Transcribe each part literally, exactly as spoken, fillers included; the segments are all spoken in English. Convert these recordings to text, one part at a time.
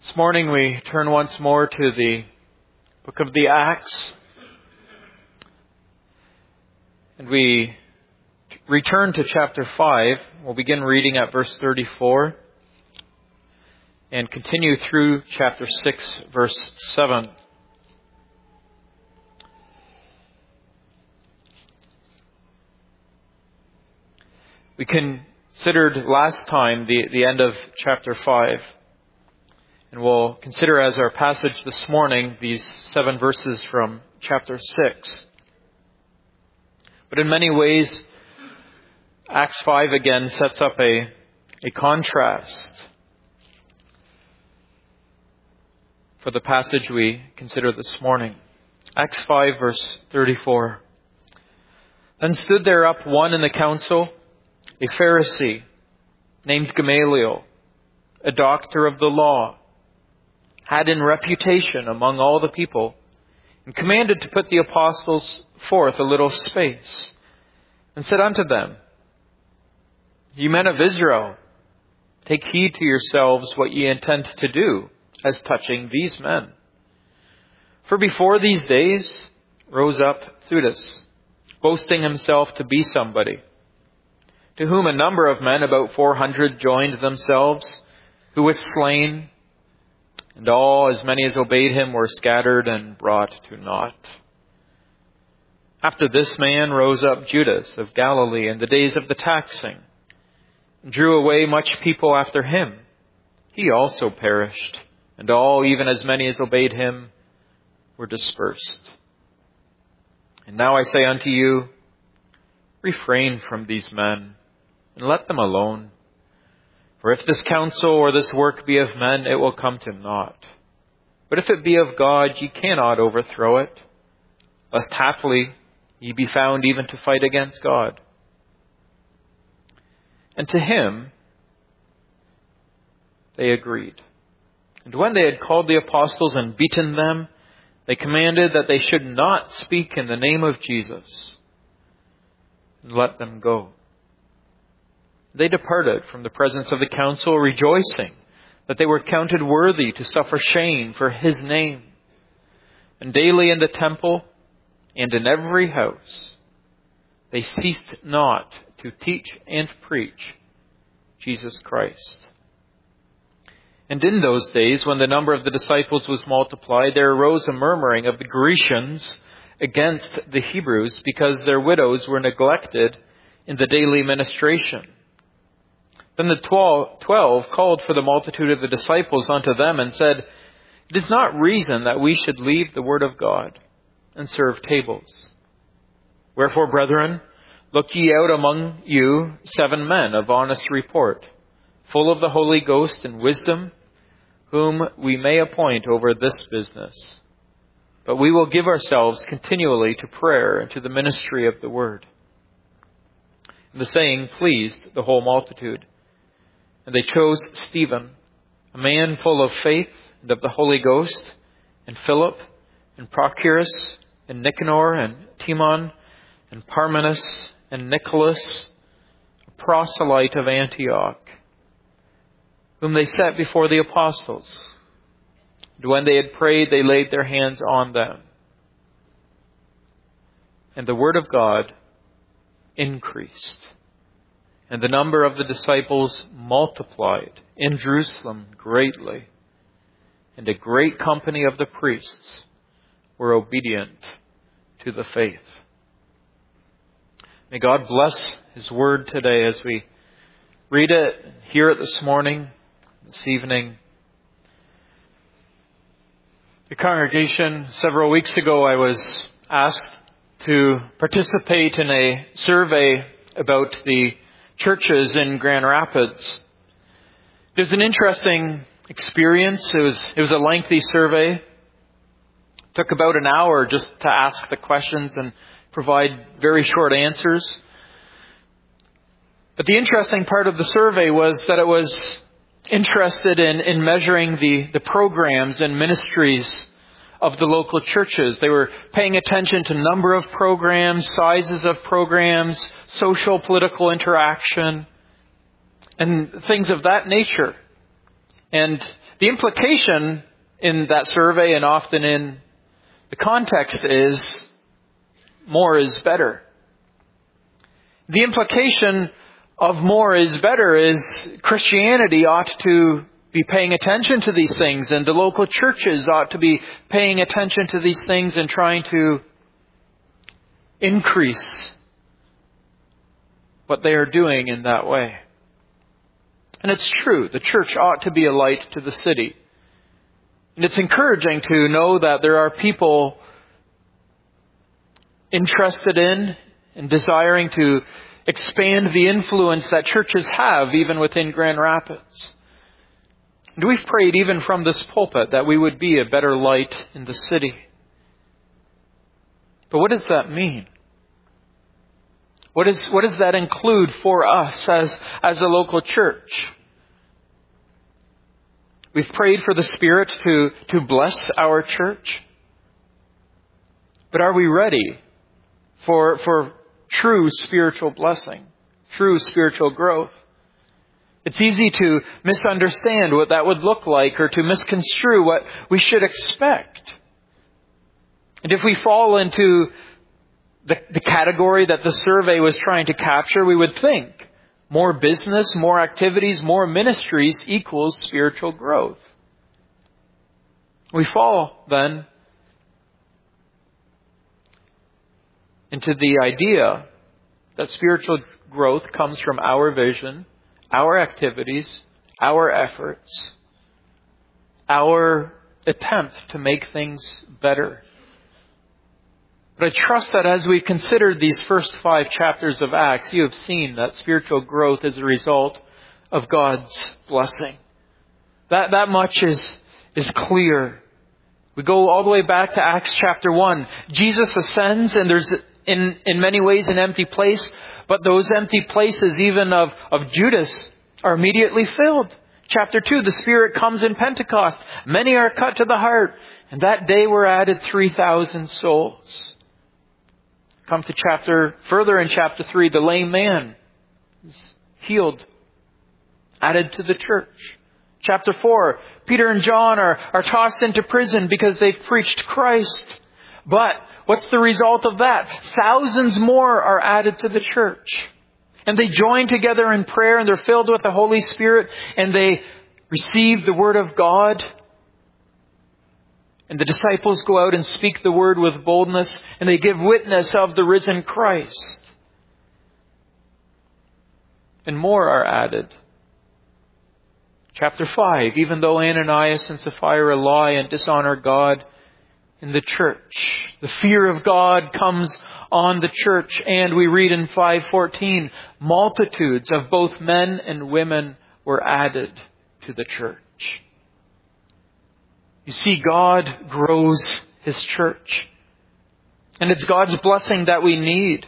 This morning we turn once more to the book of the Acts, and we return to chapter five. We'll begin reading at verse thirty-four and continue through chapter six, verse seven. We considered last time the, the end of chapter five. And we'll consider as our passage this morning these seven verses from chapter six. But in many ways, Acts five again sets up a, a contrast for the passage we consider this morning. Acts five verse thirty-four. Then stood there up one in the council, a Pharisee named Gamaliel, a doctor of the law, had in reputation among all the people, and commanded to put the apostles forth a little space, and said unto them, Ye men of Israel, take heed to yourselves what ye intend to do as touching these men. For before these days rose up Theudas, boasting himself to be somebody, to whom a number of men, about four hundred, joined themselves, who was slain, and all, as many as obeyed him, were scattered and brought to naught. After this man rose up Judas of Galilee in the days of the taxing, and drew away much people after him. He also perished, and all, even as many as obeyed him, were dispersed. And now I say unto you, refrain from these men, and let them alone. For if this counsel or this work be of men, it will come to naught. But if it be of God, ye cannot overthrow it, lest haply ye be found even to fight against God. And to him they agreed. And when they had called the apostles and beaten them, they commanded that they should not speak in the name of Jesus, and let them go. They departed from the presence of the council, rejoicing that they were counted worthy to suffer shame for his name. And daily in the temple and in every house, they ceased not to teach and preach Jesus Christ. And in those days, when the number of the disciples was multiplied, there arose a murmuring of the Grecians against the Hebrews, because their widows were neglected in the daily ministration. Then the twelve, twelve called for the multitude of the disciples unto them and said, It is not reason that we should leave the word of God and serve tables. Wherefore, brethren, look ye out among you seven men of honest report, full of the Holy Ghost and wisdom, whom we may appoint over this business. But we will give ourselves continually to prayer and to the ministry of the word. And the saying pleased the whole multitude. And they chose Stephen, a man full of faith and of the Holy Ghost, and Philip, and Prochorus, and Nicanor, and Timon, and Parmenas, and Nicholas, a proselyte of Antioch, whom they set before the apostles. And when they had prayed, they laid their hands on them. And the word of God increased, and the number of the disciples multiplied in Jerusalem greatly, and a great company of the priests were obedient to the faith. May God bless his word today as we read it, hear it this morning, this evening. The congregation, several weeks ago, I was asked to participate in a survey about the churches in Grand Rapids. It was an interesting experience. It was it was a lengthy survey. It took about an hour just to ask the questions and provide very short answers. But the interesting part of the survey was that it was interested in, in measuring the, the programs and ministries of the local churches. They were paying attention to number of programs, sizes of programs, social, political interaction, and things of that nature. And The implication in that survey and often in the context is more is better. The implication of more is better is Christianity ought to be paying attention to these things, and the local churches ought to be paying attention to these things and trying to increase what they are doing in that way. And it's true, the church ought to be a light to the city. And it's encouraging to know that there are people interested in and desiring to expand the influence that churches have even within Grand Rapids. And we've prayed even from this pulpit that we would be a better light in the city. But what does that mean? What is, what does that include for us as, as a local church? We've prayed for the Spirit to, to bless our church. But are we ready for, for true spiritual blessing, true spiritual growth? It's easy to misunderstand what that would look like or to misconstrue what we should expect. And if we fall into the, the category that the survey was trying to capture, we would think more business, more activities, more ministries equals spiritual growth. We fall then into the idea that spiritual growth comes from our vision, our activities, our efforts, our attempt to make things better. But I trust that as we've considered these first five chapters of Acts, you have seen that spiritual growth is a result of God's blessing. That, that much is, is clear. We go all the way back to Acts chapter one. Jesus ascends and there's in, in many ways an empty place, but those empty places even of, of Judas are immediately filled. Chapter two, the Spirit comes in Pentecost. Many are cut to the heart. And that day were added three thousand souls. Come to chapter, further in chapter three, the lame man is healed, added to the church. Chapter four, Peter and John are, are tossed into prison because they've preached Christ. But what's the result of that? Thousands more are added to the church. And they join together in prayer and they're filled with the Holy Spirit and they receive the Word of God. And the disciples go out and speak the Word with boldness and they give witness of the risen Christ. And more are added. Chapter five, even though Ananias and Sapphira lie and dishonor God in the church, the fear of God comes on the church. And we read in five fourteen, multitudes of both men and women were added to the church. You see, God grows His church. And it's God's blessing that we need.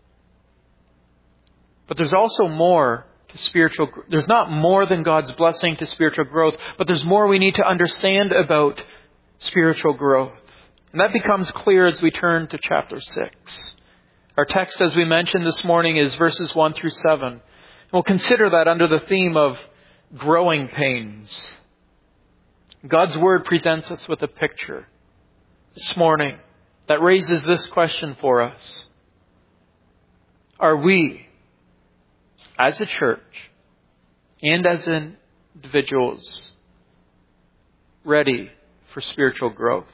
But there's also more to spiritual growth. There's not more than God's blessing to spiritual growth, but there's more we need to understand about spiritual growth. And that becomes clear as we turn to chapter six. Our text, as we mentioned this morning, is verses one through seven. And we'll consider that under the theme of growing pains. God's Word presents us with a picture this morning that raises this question for us. Are we, as a church and as individuals, ready for spiritual growth?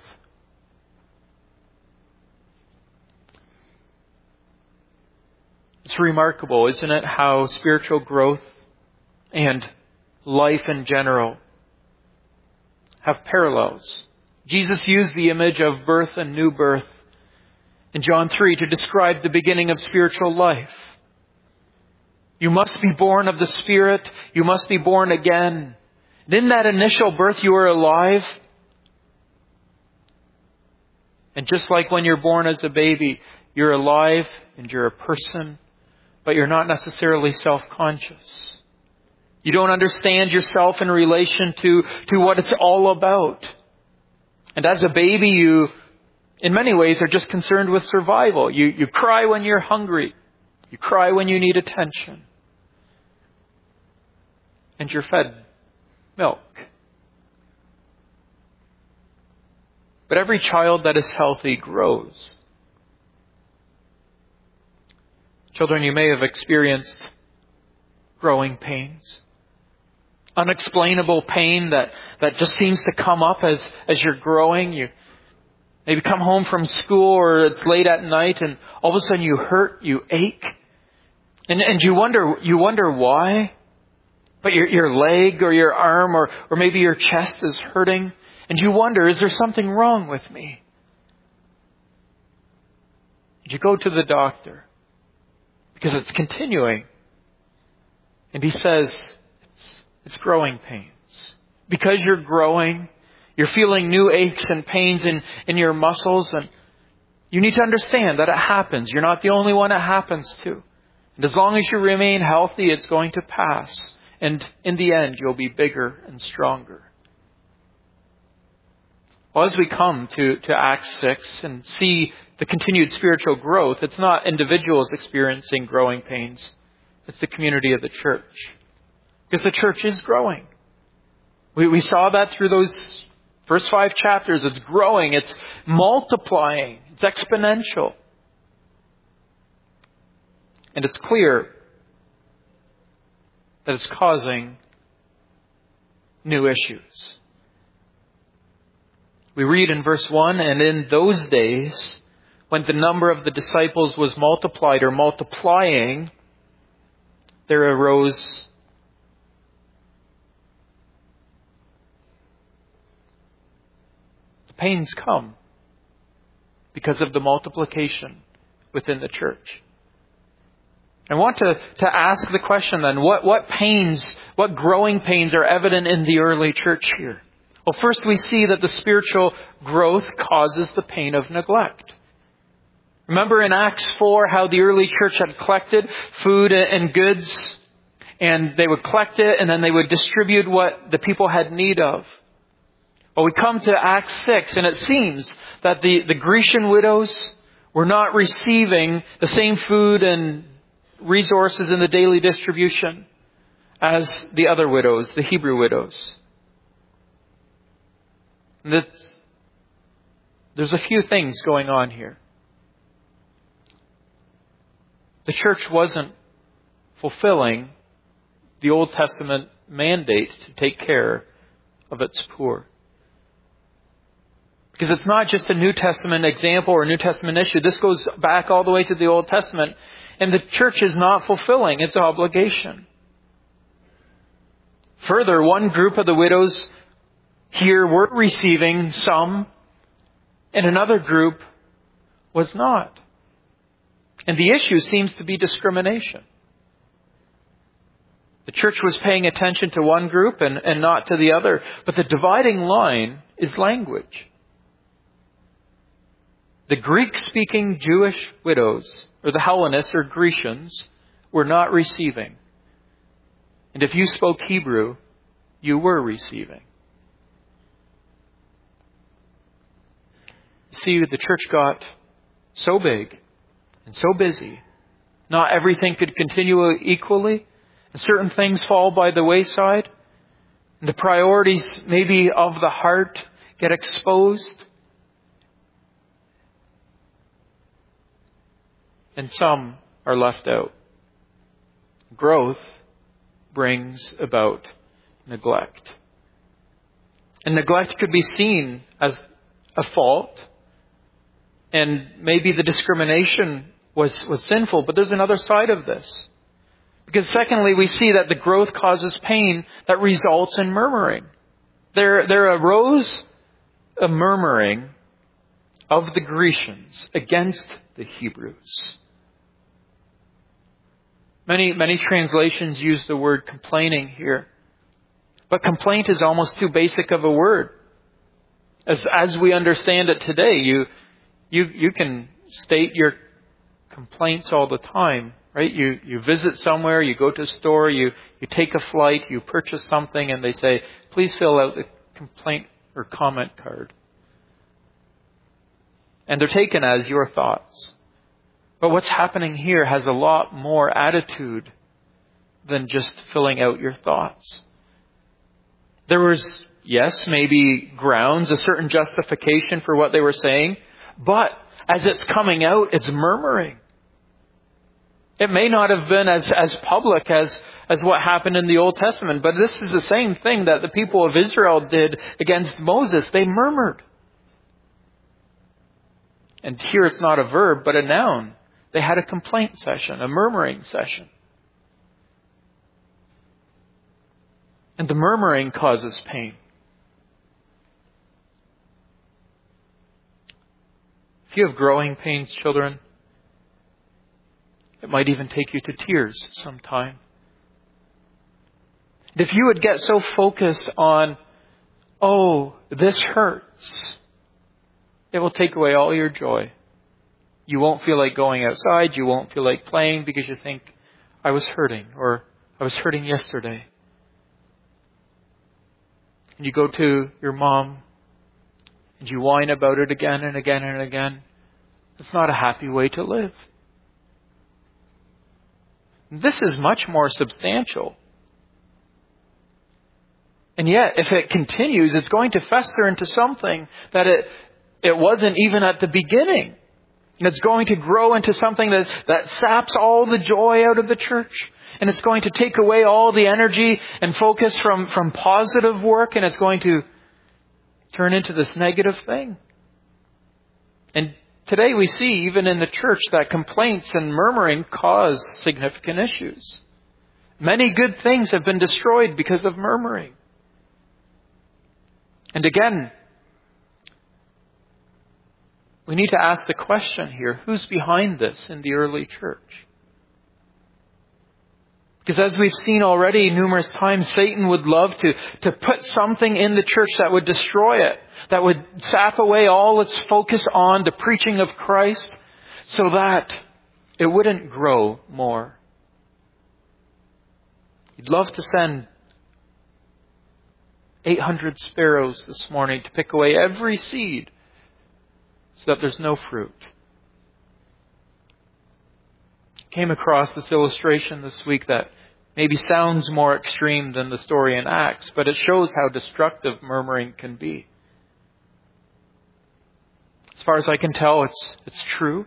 It's remarkable, isn't it, how spiritual growth and life in general have parallels. Jesus used the image of birth and new birth in John three to describe the beginning of spiritual life. You must be born of the Spirit. You must be born again. And in that initial birth, you are alive. And just like when you're born as a baby, you're alive and you're a person, but you're not necessarily self-conscious. You don't understand yourself in relation to, to what it's all about. And as a baby, you, in many ways, are just concerned with survival. You, you cry when you're hungry. You cry when you need attention. And you're fed milk. But every child that is healthy grows. Children, you may have experienced growing pains. Unexplainable pain that, that just seems to come up as, as you're growing. You maybe come home from school or it's late at night and all of a sudden you hurt, you ache. And, and you wonder, you wonder why. But your, your leg or your arm or, or maybe your chest is hurting. And you wonder, is there something wrong with me? You go to the doctor because it's continuing. And he says, it's, it's growing pains. Because you're growing, you're feeling new aches and pains in, in your muscles. And you need to understand that it happens. You're not the only one it happens to. And as long as you remain healthy, it's going to pass. And in the end, you'll be bigger and stronger. Well, as we come to, to Acts six and see the continued spiritual growth, it's not individuals experiencing growing pains. It's the community of the church. Because the church is growing. We, we saw that through those first five chapters. It's growing. It's multiplying. It's exponential. And it's clear that it's causing new issues. We read in verse one, and in those days, when the number of the disciples was multiplied or multiplying, there arose the pains come because of the multiplication within the church. I want to, to ask the question then, what, what pains, what growing pains are evident in the early church here? Well, first we see that the spiritual growth causes the pain of neglect. Remember in Acts four how the early church had collected food and goods, and they would collect it and then they would distribute what the people had need of. Well, we come to Acts six and it seems that the, the Grecian widows were not receiving the same food and resources in the daily distribution as the other widows, the Hebrew widows. And that's, there's a few things going on here. The church wasn't fulfilling the Old Testament mandate to take care of its poor. Because it's not just a New Testament example or a New Testament issue. This goes back all the way to the Old Testament. And the church is not fulfilling its obligation. Further, one group of the widows here were receiving some, and another group was not. And the issue seems to be discrimination. The church was paying attention to one group and, and not to the other. But the dividing line is language. The Greek-speaking Jewish widows, or the Hellenists or Grecians, were not receiving. And if you spoke Hebrew, you were receiving. See, the church got so big and so busy. Not everything could continue equally. And certain things fall by the wayside. And the priorities maybe of the heart get exposed. And some are left out. Growth brings about neglect. And neglect could be seen as a fault. And maybe the discrimination was, was sinful, but there's another side of this. Because secondly, we see that the growth causes pain that results in murmuring. There, there arose a murmuring of the Grecians against the Hebrews. Many, many translations use the word complaining here. But complaint is almost too basic of a word. As, as we understand it today, you, you, you can state your complaints all the time, right? You, you visit somewhere, you go to a store, you, you take a flight, you purchase something, and they say, please fill out the complaint or comment card. And they're taken as your thoughts. But what's happening here has a lot more attitude than just filling out your thoughts. There was, yes, maybe grounds, a certain justification for what they were saying, but as it's coming out, it's murmuring. It may not have been as, as public as, as what happened in the Old Testament, but this is the same thing that the people of Israel did against Moses. They murmured. And here it's not a verb, but a noun. They had a complaint session, a murmuring session. And the murmuring causes pain. If you have growing pains, children, it might even take you to tears sometime. If you would get so focused on, oh, this hurts, it will take away all your joy. You won't feel like going outside. You won't feel like playing because you think, I was hurting, or I was hurting yesterday. And you go to your mom and you whine about it again and again and again. It's not a happy way to live. This is much more substantial. And yet, if it continues, it's going to fester into something that it, it wasn't even at the beginning. And it's going to grow into something that, that saps all the joy out of the church. And it's going to take away all the energy and focus from, from positive work. And it's going to turn into this negative thing. And today we see, even in the church, that complaints and murmuring cause significant issues. Many good things have been destroyed because of murmuring. And again, we need to ask the question here, who's behind this in the early church? Because as we've seen already numerous times, Satan would love to, to put something in the church that would destroy it, that would sap away all its focus on the preaching of Christ, so that it wouldn't grow more. He'd love to send eight hundred sparrows this morning to pick away every seed so that there's no fruit. Came across this illustration this week that maybe sounds more extreme than the story in Acts, but it shows how destructive murmuring can be. As far as I can tell, it's it's true.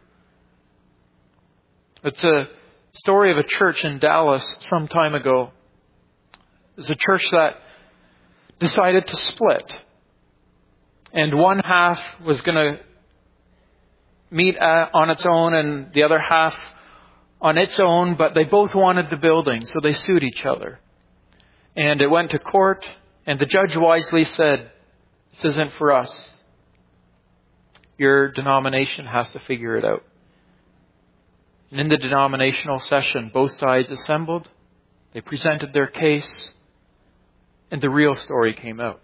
It's a story of a church in Dallas some time ago. It's a church that decided to split. And one half was going to meet on its own and the other half on its own, but they both wanted the building, so they sued each other. And it went to court, and the judge wisely said, this isn't for us. Your denomination has to figure it out. And in the denominational session, both sides assembled, they presented their case, and the real story came out.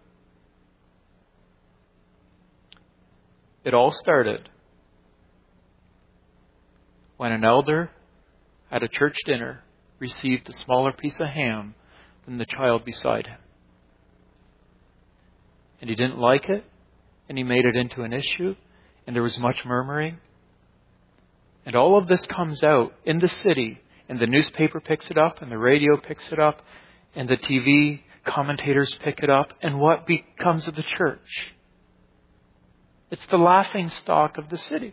It all started when an elder at a church dinner received a smaller piece of ham than the child beside him. And he didn't like it, and he made it into an issue, and there was much murmuring. And all of this comes out in the city, and the newspaper picks it up, and the radio picks it up, and the T V commentators pick it up, and what becomes of the church? It's the laughing stock of the city.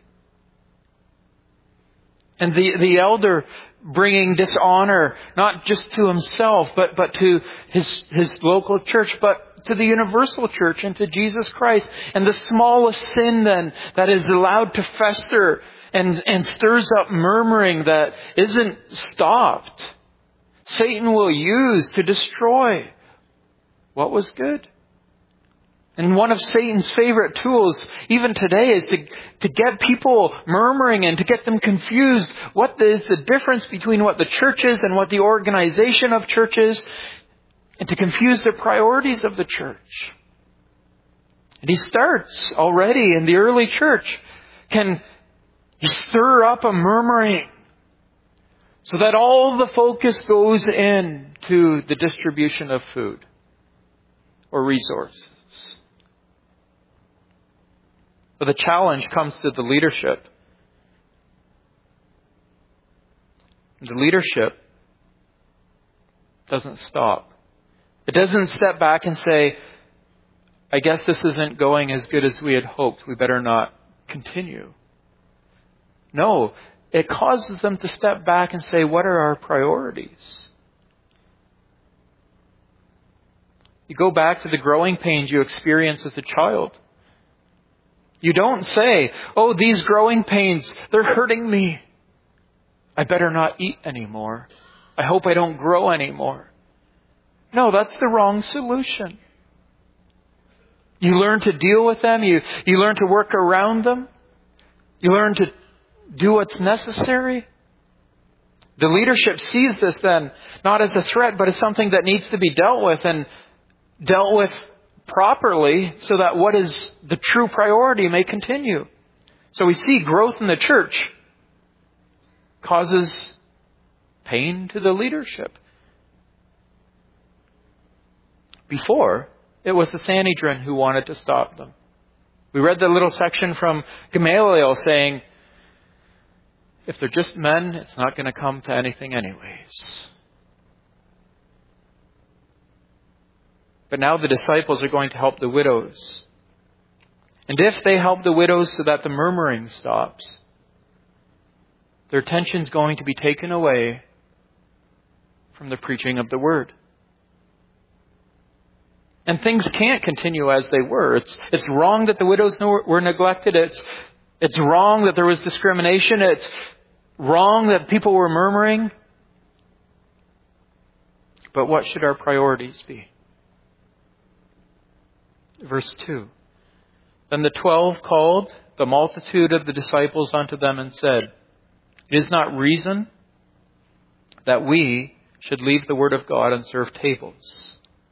And the, the elder bringing dishonor, not just to himself, but, but to his, his local church, but to the universal church and to Jesus Christ. And the smallest sin then that is allowed to fester and, and stirs up murmuring that isn't stopped, Satan will use to destroy what was good. And one of Satan's favorite tools, even today, is to, to get people murmuring and to get them confused. What is the difference between what the church is and what the organization of church is? And to confuse the priorities of the church. And he starts already in the early church. Can he stir up a murmuring so that all the focus goes in to the distribution of food or resources? But the challenge comes to the leadership. The leadership doesn't stop It doesn't step back and say, I guess this isn't going as good as we had hoped. We better not continue. No, it causes them to step back and say, what are our priorities? You go back to the growing pains you experienced as a child. You don't say, oh, these growing pains, they're hurting me. I better not eat anymore. I hope I don't grow anymore. No, that's the wrong solution. You learn to deal with them. You, you learn to work around them. You learn to do what's necessary. The leadership sees this then, not as a threat, but as something that needs to be dealt with and dealt with properly so that what is the true priority may continue. So we see growth in the church causes pain to the leadership. Before, it was the Sanhedrin who wanted to stop them. We read the little section from Gamaliel saying, if they're just men, it's not going to come to anything anyways. But now the disciples are going to help the widows. And if they help the widows so that the murmuring stops, their attention's going to be taken away from the preaching of the word. And things can't continue as they were. It's, it's wrong that the widows were neglected. It's, it's wrong that there was discrimination. It's wrong that people were murmuring. But what should our priorities be? Verse two. Then the twelve called the multitude of the disciples unto them and said, it is not reason that we should leave the word of God and serve tables.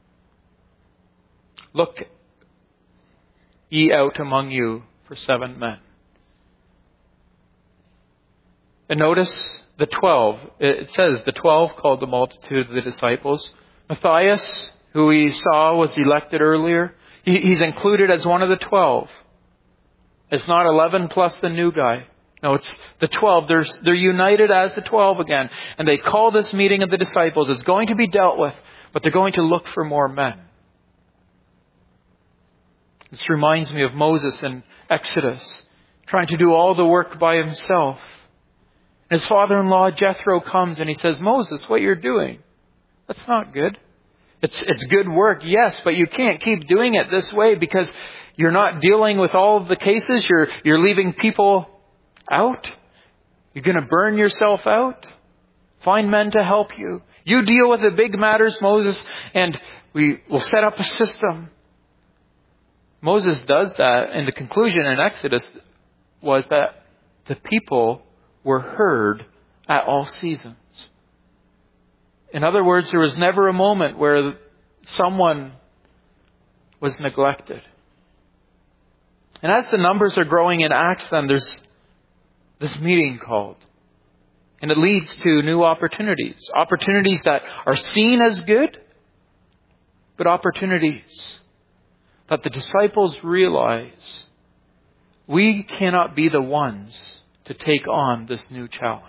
Look ye out among you for seven men. And notice the twelve. It says the twelve called the multitude of the disciples. Matthias, who we saw was elected earlier, he, he's included as one of the twelve. It's not eleven plus the new guy. No, it's the twelve. They're, they're united as the twelve again. And they call this meeting of the disciples. It's going to be dealt with, but they're going to look for more men. This reminds me of Moses in Exodus, trying to do all the work by himself. His father-in-law Jethro comes and he says, Moses, what you're doing, that's not good. It's, it's good work, yes, but you can't keep doing it this way because you're not dealing with all of the cases. You're, you're leaving people out. You're going to burn yourself out. Find men to help you. You deal with the big matters, Moses, and we will set up a system. Moses does that, and the conclusion in Exodus was that the people were heard at all seasons. In other words, there was never a moment where someone was neglected. And as the numbers are growing in Acts, then there's this meeting called. And it leads to new opportunities. Opportunities that are seen as good, but opportunities that the disciples realize we cannot be the ones to take on this new challenge.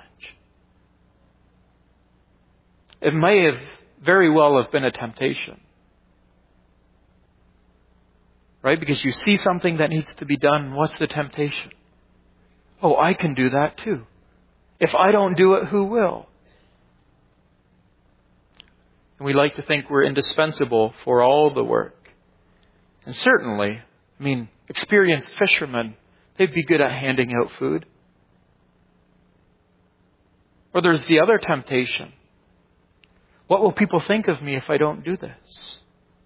It may have very well have been a temptation. Right? Because you see something that needs to be done. What's the temptation? Oh, I can do that too. If I don't do it, who will? And we like to think we're indispensable for all the work. And certainly, I mean, experienced fishermen, they'd be good at handing out food. Or there's the other temptation. What will people think of me if I don't do this?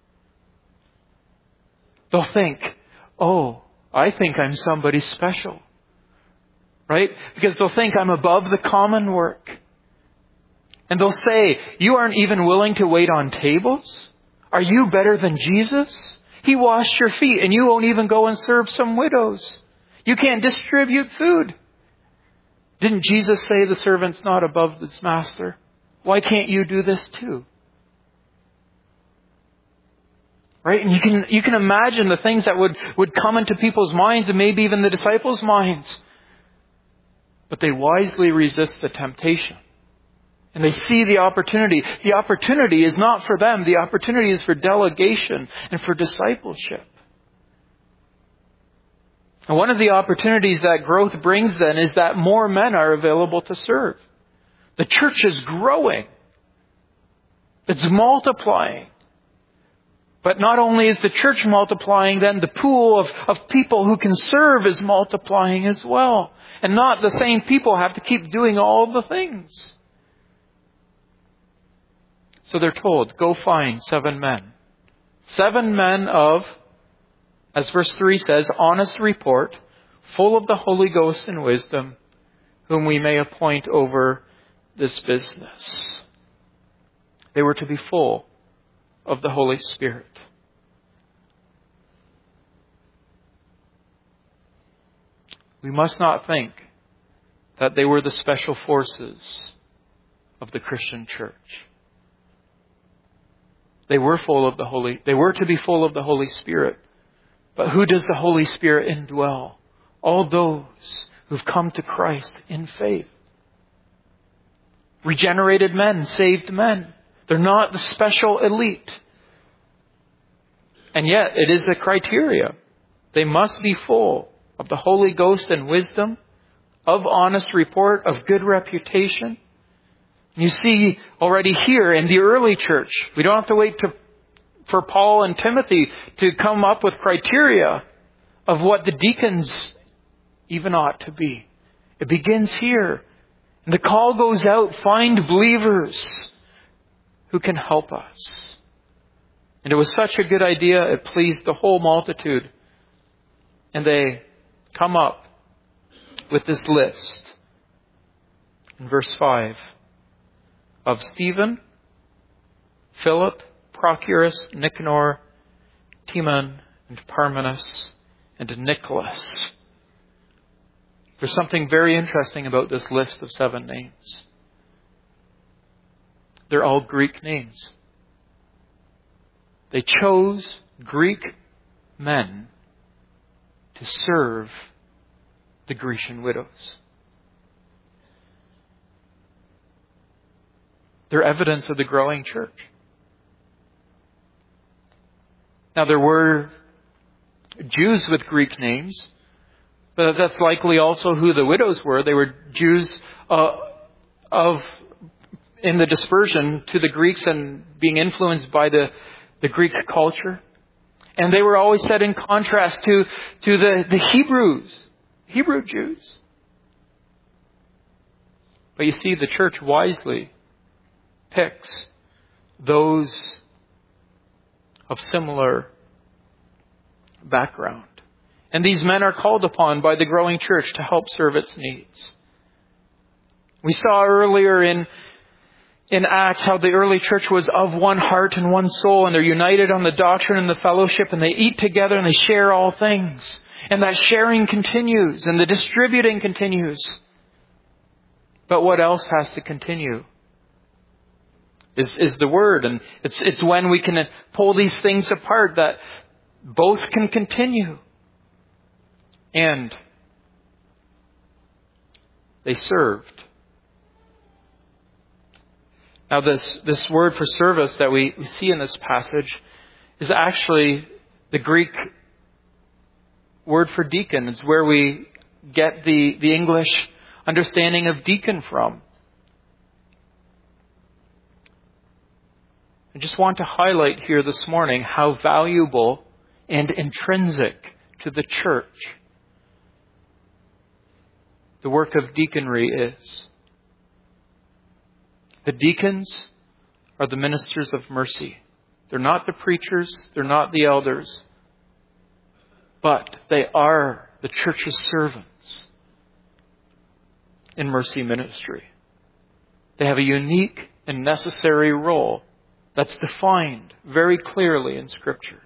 They'll think, oh, I think I'm somebody special. Right? Because they'll think I'm above the common work. And they'll say, you aren't even willing to wait on tables? Are you better than Jesus? He washed your feet and you won't even go and serve some widows. You can't distribute food. Didn't Jesus say the servant's not above his master? Why can't you do this too? Right? And you can, you can imagine the things that would, would come into people's minds and maybe even the disciples' minds. But they wisely resist the temptation. And they see the opportunity. The opportunity is not for them. The opportunity is for delegation and for discipleship. And one of the opportunities that growth brings then is that more men are available to serve. The church is growing. It's multiplying. But not only is the church multiplying, then the pool of, of people who can serve is multiplying as well. And not the same people have to keep doing all the things. So they're told, go find seven men. Seven men of, as verse three says, honest report, full of the Holy Ghost and wisdom, whom we may appoint over this business. They were to be full of the Holy Spirit. We must not think that they were the special forces of the Christian church. They were full of the Holy, they were to be full of the Holy Spirit. But who does the Holy Spirit indwell? All those who've come to Christ in faith. Regenerated men, saved men. They're not the special elite. And yet, it is a criteria. They must be full of the Holy Ghost and wisdom, of honest report, of good reputation. You see already here in the early church, we don't have to wait to, for Paul and Timothy to come up with criteria of what the deacons even ought to be. It begins here. And the call goes out, find believers who can help us. And it was such a good idea, it pleased the whole multitude. And they come up with this list in verse five of Stephen, Philip, Prochorus, Nicanor, Timon, and Parmenas, and Nicholas. There's something very interesting about this list of seven names. They're all Greek names. They chose Greek men to serve the Grecian widows. They're evidence of the growing church. Now there were Jews with Greek names, but that's likely also who the widows were. They were Jews uh, of in the dispersion to the Greeks and being influenced by the, the Greek culture. And they were always set in contrast to, to the, the Hebrews, Hebrew Jews. But you see, the church wisely picks those of similar background. And these men are called upon by the growing church to help serve its needs. We saw earlier in In Acts, how the early church was of one heart and one soul, and they're united on the doctrine and the fellowship, and they eat together and they share all things. And that sharing continues and the distributing continues. But what else has to continue is, is the word. And it's, it's when we can pull these things apart that both can continue. And they served. Now this, this word for service that we, we see in this passage is actually the Greek word for deacon. It's where we get the, the English understanding of deacon from. I just want to highlight here this morning how valuable and intrinsic to the church the work of deaconry is. The deacons are the ministers of mercy. They're not the preachers. They're not the elders. But they are the church's servants in mercy ministry. They have a unique and necessary role that's defined very clearly in Scripture.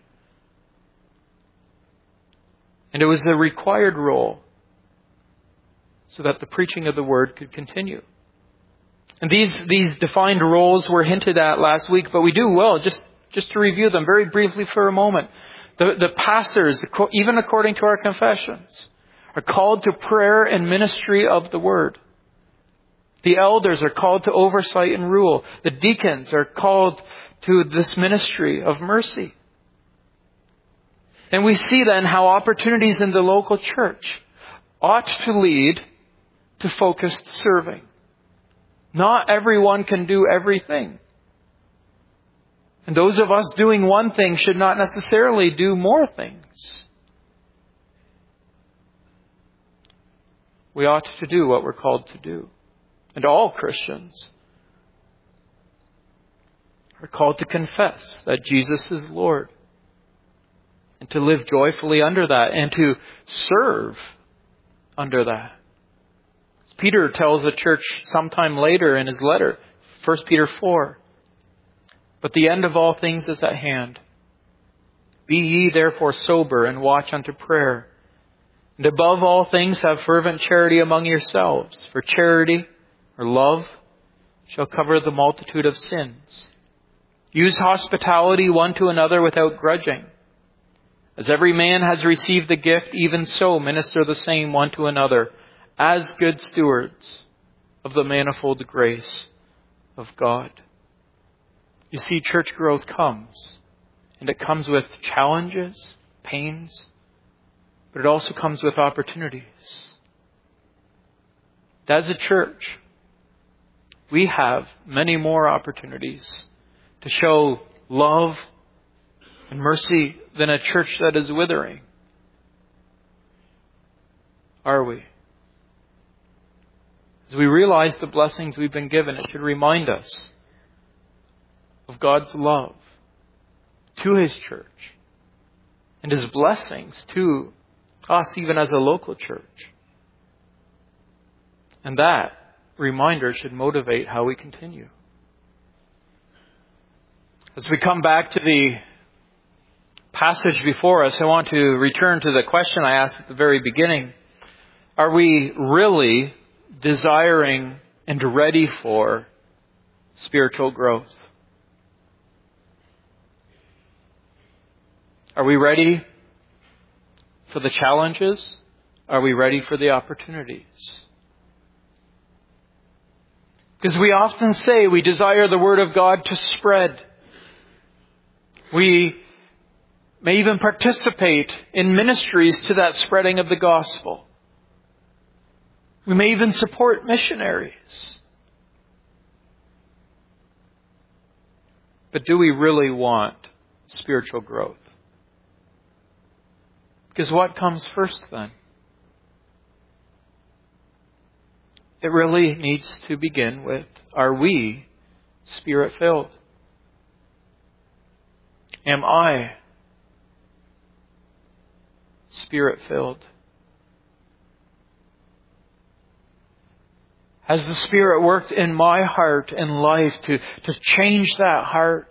And it was a required role so that the preaching of the word could continue. And these, these defined roles were hinted at last week, but we do well just, just to review them very briefly for a moment. The, the pastors, even according to our confessions, are called to prayer and ministry of the word. The elders are called to oversight and rule. The deacons are called to this ministry of mercy. And we see then how opportunities in the local church ought to lead to focused serving. Not everyone can do everything. And those of us doing one thing should not necessarily do more things. We ought to do what we're called to do. And all Christians are called to confess that Jesus is Lord. And to live joyfully under that. And to serve under that. As Peter tells the church sometime later in his letter, First Peter four. But the end of all things is at hand. Be ye therefore sober and watch unto prayer. And above all things have fervent charity among yourselves. For charity or love shall cover the multitude of sins. Use hospitality one to another without grudging. As every man has received the gift, even so minister the same one to another, as good stewards of the manifold grace of God. You see, church growth comes, and it comes with challenges, pains, but it also comes with opportunities. As a church, we have many more opportunities to show love and mercy than a church that is withering. Are we? As we realize the blessings we've been given, it should remind us of God's love to His church and His blessings to us even as a local church. And that reminder should motivate how we continue. As we come back to the passage before us, I want to return to the question I asked at the very beginning. Are we really desiring and ready for spiritual growth? Are we ready for the challenges? Are we ready for the opportunities? Because we often say we desire the Word of God to spread. We may even participate in ministries to that spreading of the gospel. We may even support missionaries. But do we really want spiritual growth? Because what comes first then? It really needs to begin with, are we Spirit-filled? Am I Spirit-filled? Has the Spirit worked in my heart and life to, to change that heart?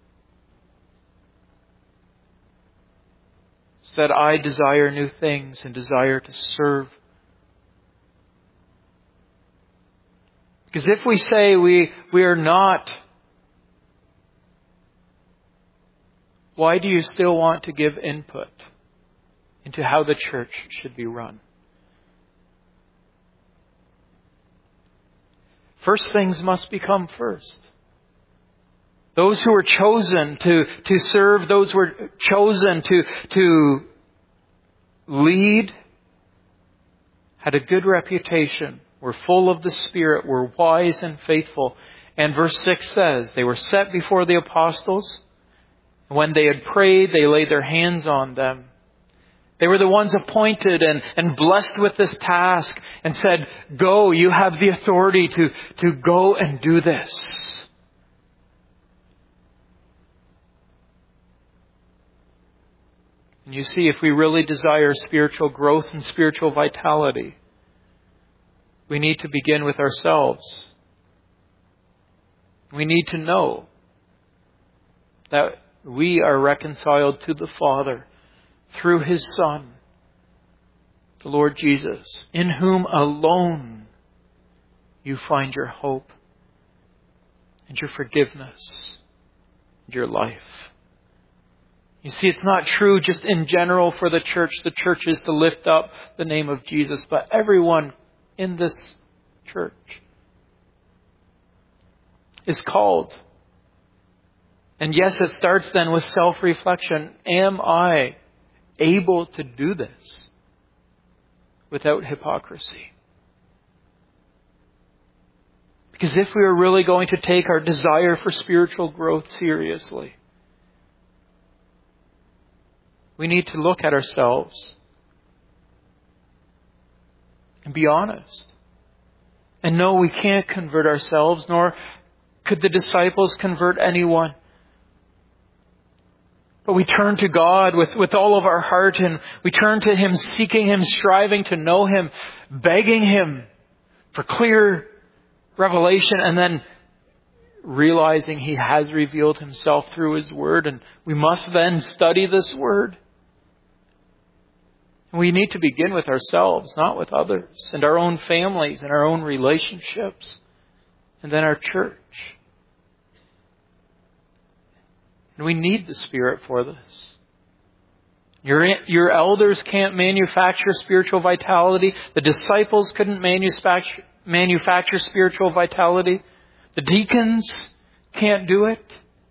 So that I desire new things and desire to serve. Because if we say we, we are not, why do you still want to give input into how the church should be run? First things must become first. Those who were chosen to, to serve, those who were chosen to, to lead, had a good reputation, were full of the Spirit, were wise and faithful. And verse six says, they were set before the apostles. And when they had prayed, they laid their hands on them. They were the ones appointed and, and blessed with this task and said, go, you have the authority to, to go and do this. And you see, if we really desire spiritual growth and spiritual vitality, we need to begin with ourselves. We need to know that we are reconciled to the Father through His Son, the Lord Jesus, in whom alone you find your hope and your forgiveness and your life. You see, it's not true just in general for the church. The church is to lift up the name of Jesus, but everyone in this church is called. And yes, it starts then with self-reflection. Am I able to do this without hypocrisy? Because if we are really going to take our desire for spiritual growth seriously, we need to look at ourselves and be honest. And no, we can't convert ourselves, nor could the disciples convert anyone. But we turn to God with, with all of our heart, and we turn to Him, seeking Him, striving to know Him, begging Him for clear revelation, and then realizing He has revealed Himself through His Word, and we must then study this Word. We need to begin with ourselves, not with others, and our own families and our own relationships, and then our church. And we need the Spirit for this. Your, your elders can't manufacture spiritual vitality. The disciples couldn't manufacture, manufacture spiritual vitality. The deacons can't do it.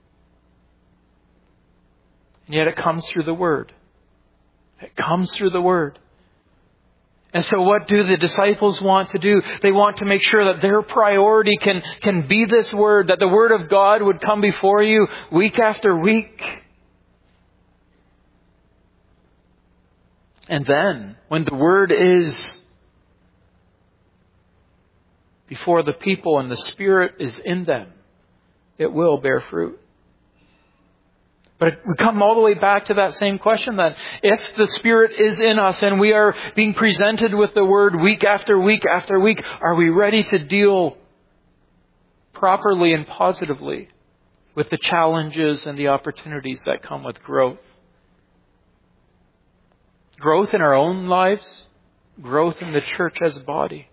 And yet it comes through the Word. It comes through the Word. And so what do the disciples want to do? They want to make sure that their priority can, can be this Word, that the Word of God would come before you week after week. And then, when the Word is before the people and the Spirit is in them, it will bear fruit. But we come all the way back to that same question then. If the Spirit is in us and we are being presented with the Word week after week after week, are we ready to deal properly and positively with the challenges and the opportunities that come with growth? Growth in our own lives, growth in the church as a body.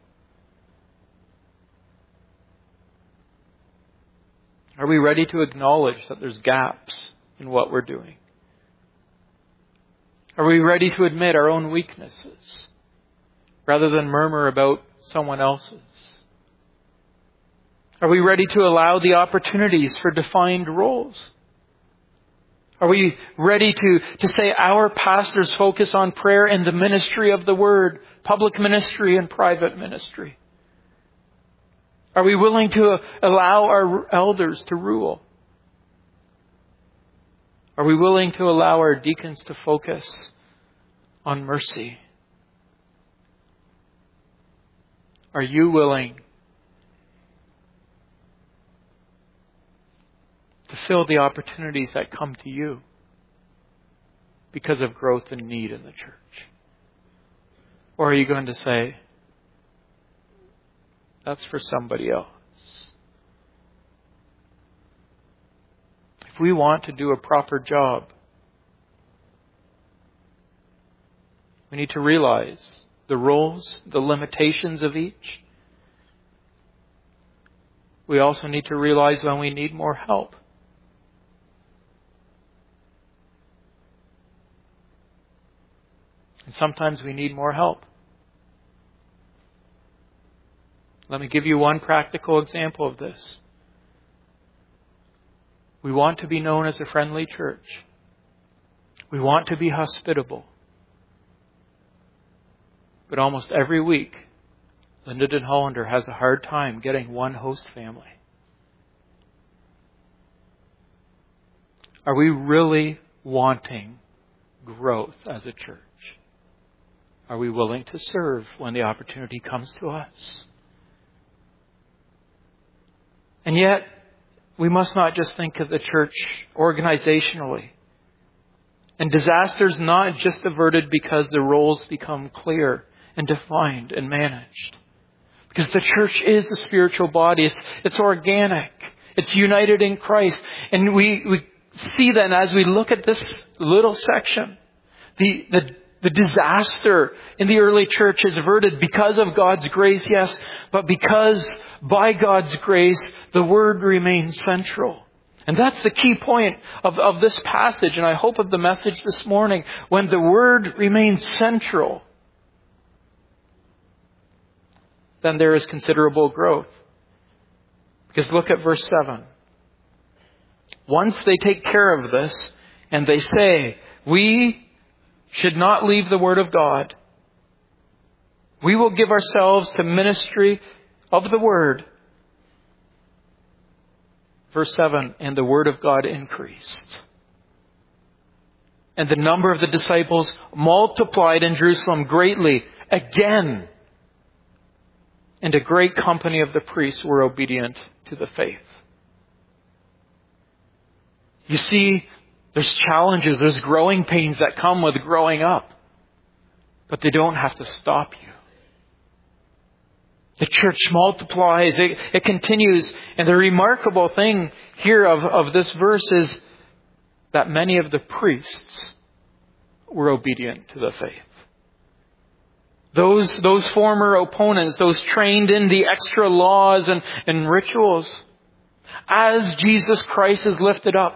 Are we ready to acknowledge that there's gaps in what we're doing? Are we ready to admit our own weaknesses rather than murmur about someone else's? Are we ready to allow the opportunities for defined roles? Are we ready to, to say our pastors focus on prayer and the ministry of the Word, public ministry and private ministry? Are we willing to allow our elders to rule? Are we willing to allow our deacons to focus on mercy? Are you willing to fill the opportunities that come to you because of growth and need in the church? Or are you going to say, that's for somebody else? If we want to do a proper job, we need to realize the roles, the limitations of each. We also need to realize when we need more help. And sometimes we need more help. Let me give you one practical example of this. We want to be known as a friendly church. We want to be hospitable. But almost every week, Linda Den Hollander has a hard time getting one host family. Are we really wanting growth as a church? Are we willing to serve when the opportunity comes to us? And yet, we must not just think of the church organizationally. And disaster's not just averted because the roles become clear and defined and managed. Because the church is a spiritual body. It's, it's organic. It's united in Christ. And we, we see then as we look at this little section, the, the, the disaster in the early church is averted because of God's grace, yes, but because by God's grace, the Word remains central. And that's the key point of, of this passage, and I hope of the message this morning. When the Word remains central, then there is considerable growth. Because look at verse seven. Once they take care of this and they say, we should not leave the Word of God. We will give ourselves to ministry of the Word. Verse seven, and the Word of God increased. And the number of the disciples multiplied in Jerusalem greatly again. And a great company of the priests were obedient to the faith. You see, there's challenges, there's growing pains that come with growing up. But they don't have to stop you. The church multiplies, it, it continues. And the remarkable thing here of, of this verse is that many of the priests were obedient to the faith. Those, those former opponents, those trained in the extra laws and, and rituals, as Jesus Christ is lifted up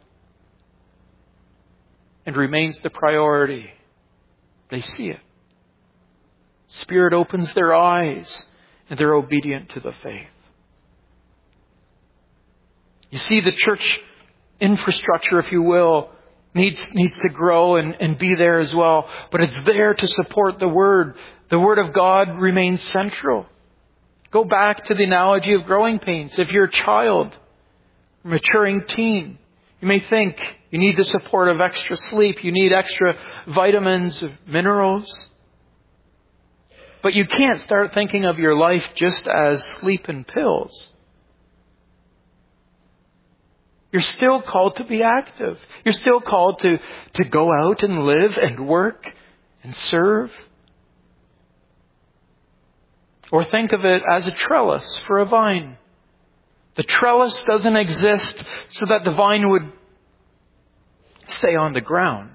and remains the priority, they see it. Spirit opens their eyes and they're obedient to the faith. You see, the church infrastructure, if you will, needs needs to grow and, and be there as well. But it's there to support the Word. The Word of God remains central. Go back to the analogy of growing pains. If you're a child, maturing teen, you may think you need the support of extra sleep. You need extra vitamins, minerals. But you can't start thinking of your life just as sleep and pills. You're still called to be active. You're still called to, to go out and live and work and serve. Or think of it as a trellis for a vine. The trellis doesn't exist so that the vine would stay on the ground.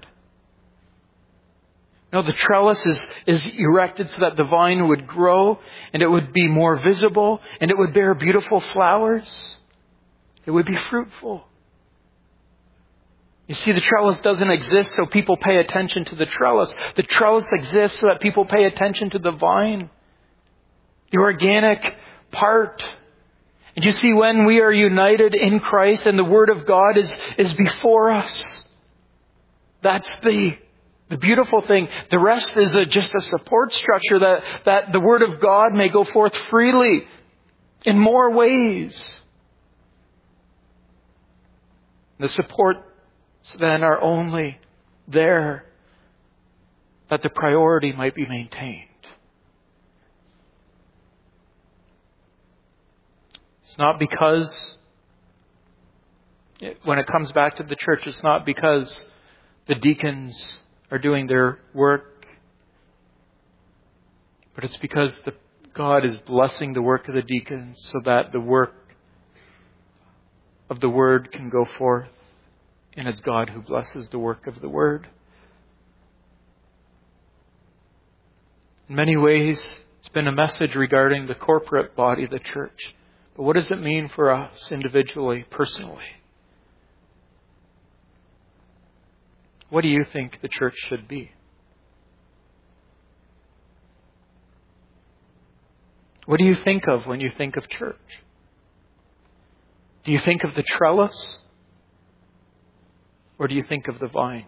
No, the trellis is, is erected so that the vine would grow and it would be more visible and it would bear beautiful flowers. It would be fruitful. You see, the trellis doesn't exist so people pay attention to the trellis. The trellis exists so that people pay attention to the vine, the organic part. And you see, when we are united in Christ and the Word of God is, is before us, that's the, the beautiful thing. The rest is a, just a support structure that, that the Word of God may go forth freely in more ways. The supports then are only there that the priority might be maintained. It's not because, when it comes back to the church, it's not because the deacons are doing their work, but it's because the, God is blessing the work of the deacons so that the work of the Word can go forth. And it's God who blesses the work of the Word. In many ways, it's been a message regarding the corporate body of the church. But what does it mean for us individually, personally? What do you think the church should be? What do you think of when you think of church? Do you think of the trellis? Or do you think of the vine?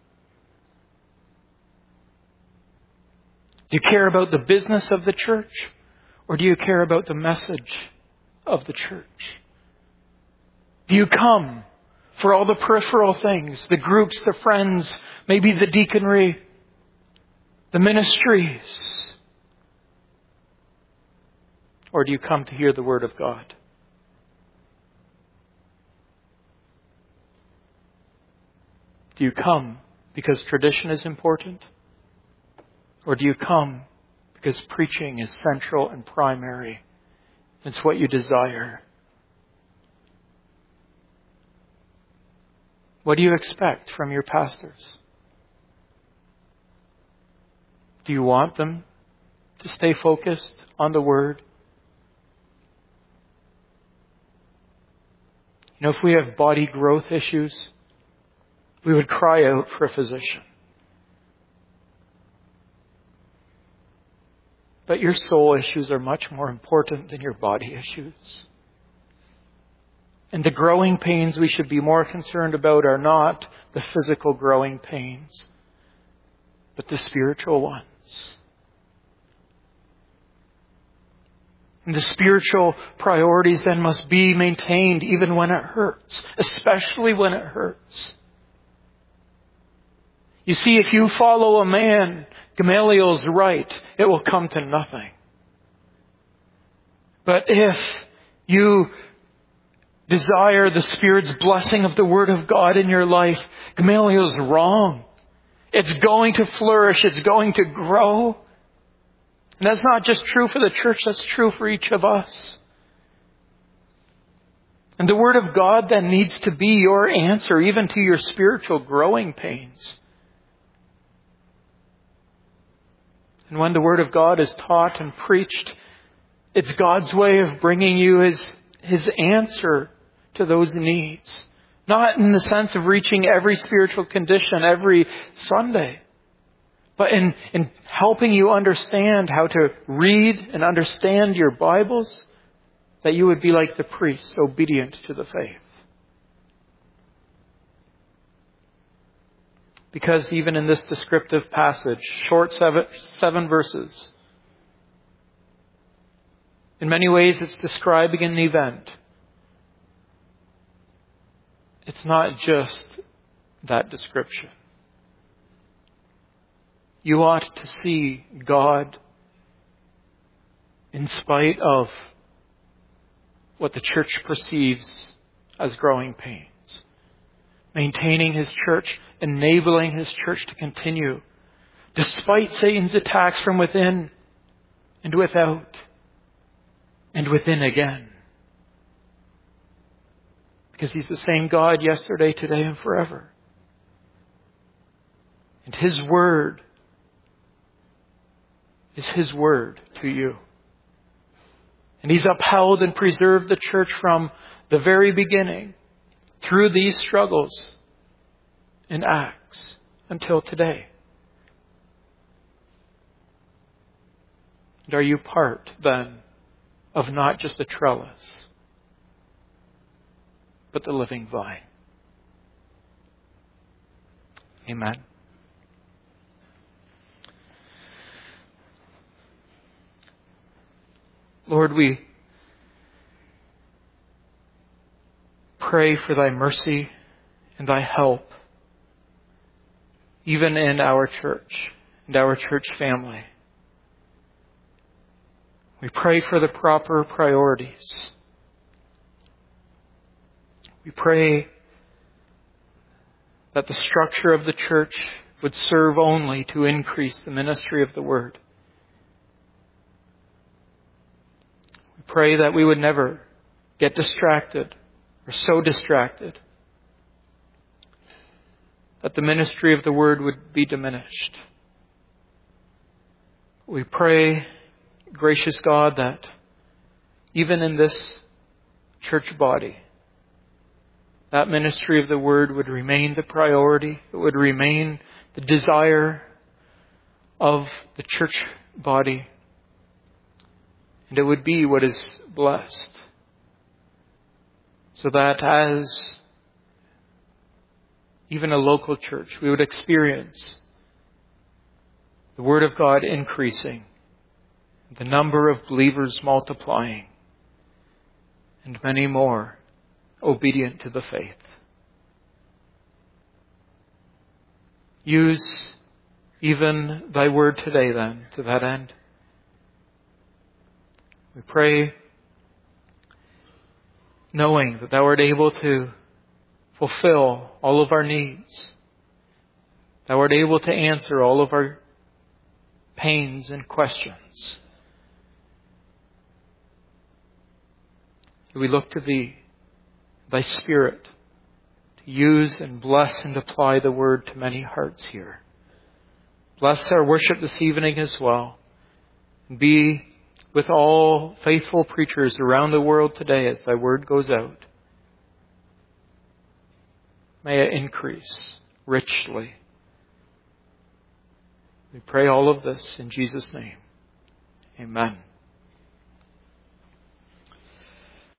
Do you care about the business of the church? Or do you care about the message of the church? Do you come for all the peripheral things, the groups, the friends, maybe the deaconry, the ministries? Or do you come to hear the Word of God? Do you come because tradition is important? Or do you come because preaching is central and primary? It's what you desire. What do you expect from your pastors? Do you want them to stay focused on the Word? You know, if we have body growth issues, we would cry out for a physician. But your soul issues are much more important than your body issues. And the growing pains we should be more concerned about are not the physical growing pains, but the spiritual ones. And the spiritual priorities then must be maintained even when it hurts, especially when it hurts. You see, if you follow a man, Gamaliel's right, it will come to nothing. But if you desire the Spirit's blessing of the Word of God in your life, Gamaliel's wrong. It's going to flourish. It's going to grow. And that's not just true for the church, that's true for each of us. And the Word of God then needs to be your answer even to your spiritual growing pains. And when the Word of God is taught and preached, it's God's way of bringing you His, His answer to those needs. Not in the sense of reaching every spiritual condition every Sunday, but in, in helping you understand how to read and understand your Bibles, that you would be like the priests, obedient to the faith. Because even in this descriptive passage, short seven, seven verses, in many ways it's describing an event. It's not just that description. You ought to see God, in spite of what the church perceives as growing pains, maintaining His church, enabling His church to continue, despite Satan's attacks from within and without and within again. Because He's the same God yesterday, today, and forever. And His Word is His Word to you. And He's upheld and preserved the church from the very beginning through these struggles in Acts until today. And are you part, then, of not just a trellis, but the living vine? Amen. Lord, we pray for Thy mercy and Thy help, even in our church and our church family. We pray for the proper priorities. We pray that the structure of the church would serve only to increase the ministry of the Word. We pray that we would never get distracted or so distracted that the ministry of the Word would be diminished. We pray, gracious God, that even in this church body, that ministry of the Word would remain the priority. It would remain the desire of the church body. And it would be what is blessed. So that as even a local church, we would experience the Word of God increasing, the number of believers multiplying, and many more obedient to the faith. Use even Thy Word today then to that end. We pray knowing that Thou art able to fulfill all of our needs. Thou art able to answer all of our pains and questions. We look to Thee, Thy Spirit, to use and bless and apply the Word to many hearts here. Bless our worship this evening as well. Be with all faithful preachers around the world today as Thy Word goes out. May it increase richly. We pray all of this in Jesus' name. Amen.